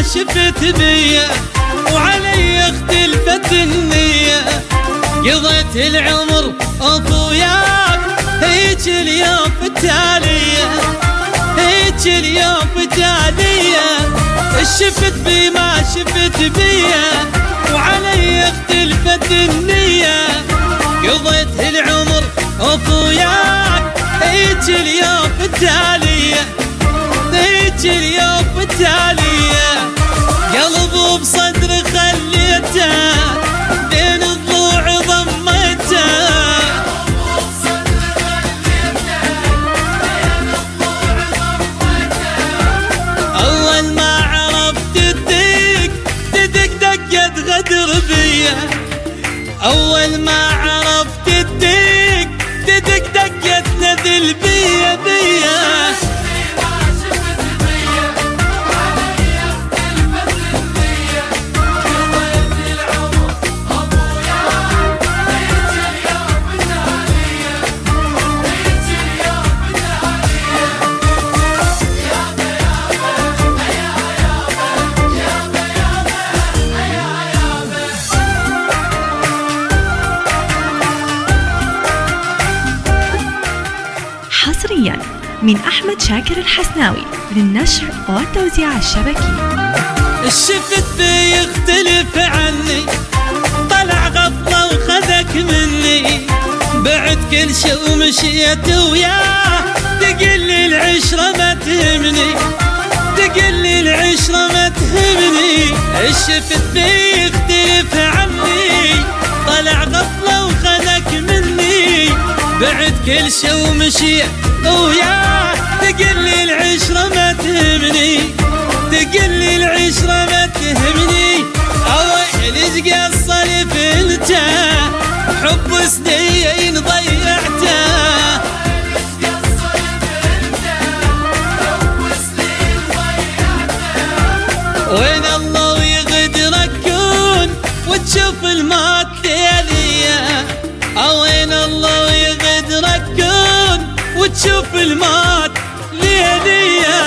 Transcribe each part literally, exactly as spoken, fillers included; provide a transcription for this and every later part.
شفت بيا وعلي اختلفت النية. قضيت العمر أخوياك هيج اليوم فتالية، هيج اليوم فتالية. شفت بي ما شفت بيا وعلي اختلفت النية. قضيت العمر أخوياك هيج اليوم فتالية، هيج اليوم فتالية. قلبه بصدر خليته بين الضلوع ضميته، أول ما عرفت الدق تدق دقت غدر بيا، أول ما عرفت الدق تدق دقت نذل بيا بيا. حصرياً من أحمد شاكر الحسناوي للنشر والتوزيع الشبكي. الشفت بي يختلف عني، طلع غفلة وخذك مني. بعد كل شي ومشيت وياه، تقلي العشرة ما تهمني، تقلي العشرة ما تهمني. الشفت بي يختلف عني، طلع غفلة وخذك مني. بعد كل شي ومشيت وياه، تقلي العشرة ما تهمني، تقلي العشرة ما تهمني. أويل قصر فلته حب سنين ضيعته، وين الله ويغدرك كون وتشوف المات لياليه. وين الله ويغدرك كون وتشوف المات لياليه.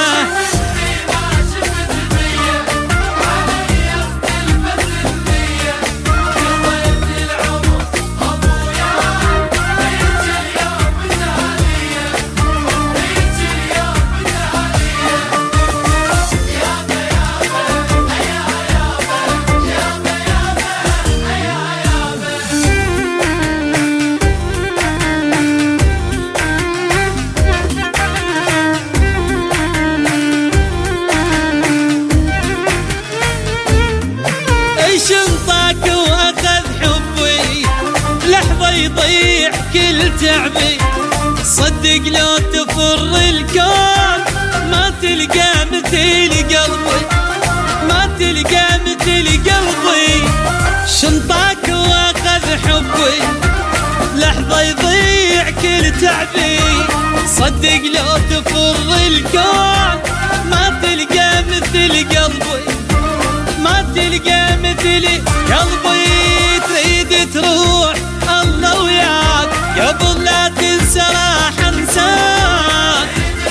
شنطاك واخذ حبي لحظة يضيع كل تعبي. صدق لو تفر الكون ما تلقى مثل قلبي، ما تلقى مثل قلبي. شنطاك واخذ حبي لحظة يضيع كل تعبي. صدق لو تفر الكون ما تلقى مثل قلبي، ما تلقى مثلي قلبي. تريد تروح الله وياك قبل لا تنسى راح انساك.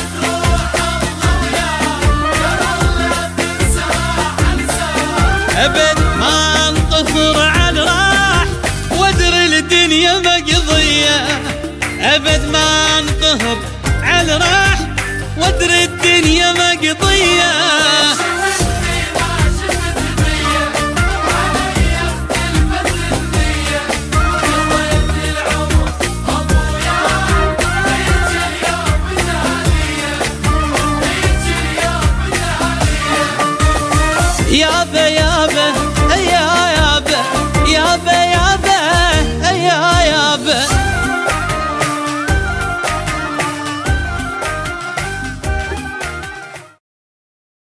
ابد ما انطفر على راح وادري الدنيا مقضية، ابد